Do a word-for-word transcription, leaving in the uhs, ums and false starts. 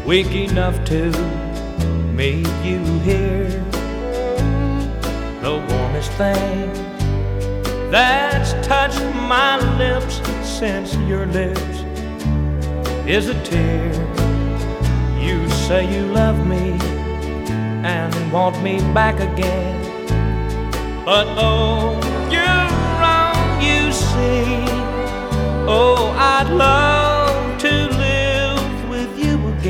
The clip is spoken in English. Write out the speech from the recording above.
weak enough to meet you here. The warmest thing that's touched my lips since your lips is a tear. You say you love me and want me back again, but oh,